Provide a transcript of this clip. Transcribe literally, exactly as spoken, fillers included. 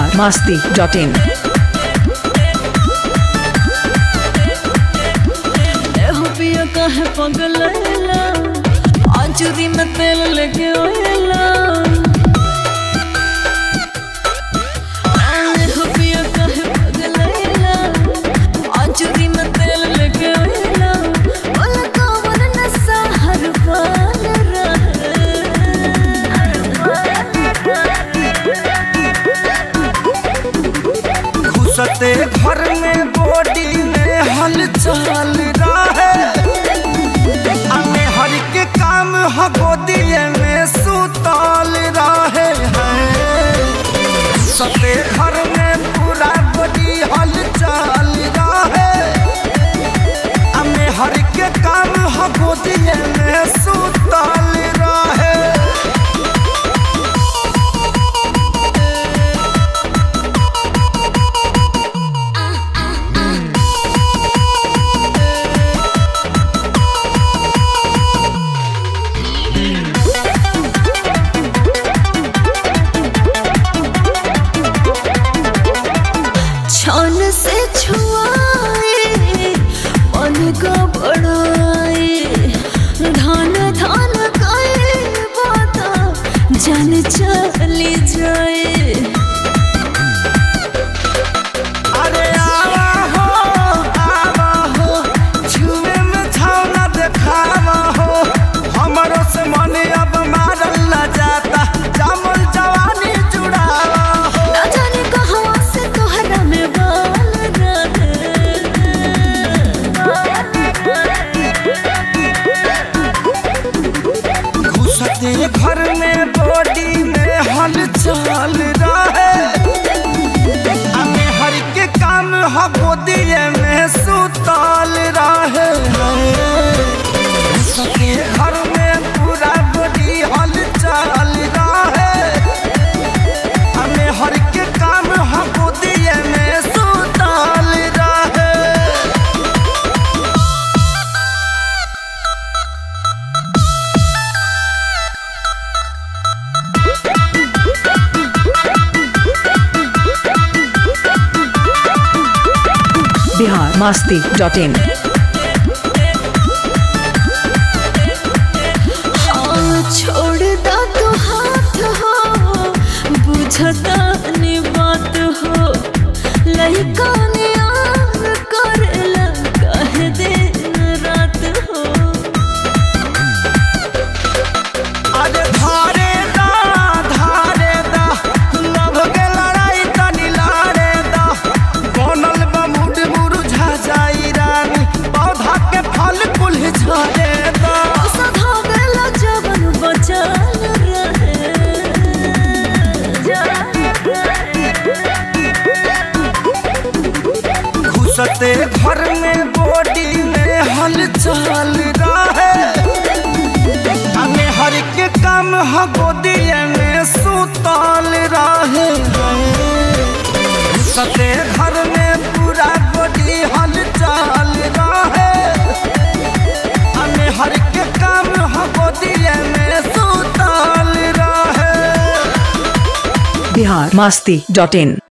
Bihar Masti dot इन। कहे पगलैला आचुरी में तेल लेके ओएला हो पिया कहे पगलैला आचुरी में तेल लेके ओएला ओला कवन नशा हर पल रहे घुसते घर में बॉडी में हलचल रहे गोदिए में सुतल रहे हैं सते घर में पूरा बड़ी हलचल रहे हमें हर के काम ह गोदिए में सुतल रहे। छान से छुआए मन का बढ़ाए धान धान गाए बाता जान चली जाए। अरे आवा हो आवा हो छुए में छावना देखावा हो हमरो से मन अब मारल न जाता जामल जवानी जुड़ावा हो ना जाने कहाँ से तोहरा में घुसते घर में बॉडी में हलचल रहे हमें हर के काम ह गोदिए में सुतल रहे घुसते घर में पूरा बॉडी हलचल रहे हमें हर के काम ह गोदिए में सुतल रहे। Bihar Masti dot in. छोड़ दा तो हाथ हो बुझता नहीं बात हो लइका ने आग करेला कहे दिन रात हो। अरे धारे दा धारे दा लभ के लड़ाई तनी लारे दा बनल बा मुड मुरझा जाई रानी पौधा के फल कुल झरे दा सधा गला जवन बचल रहे घुसते घर में बॉडी में हलचल रहे हमें हर के काम ह गोदिए में सुतल रहे घुसते घर में पूरा बॉडी हलचल रहे हमें हर के काम ह गोदिए में सुतल रहे। बिहार मस्ती डॉट इन।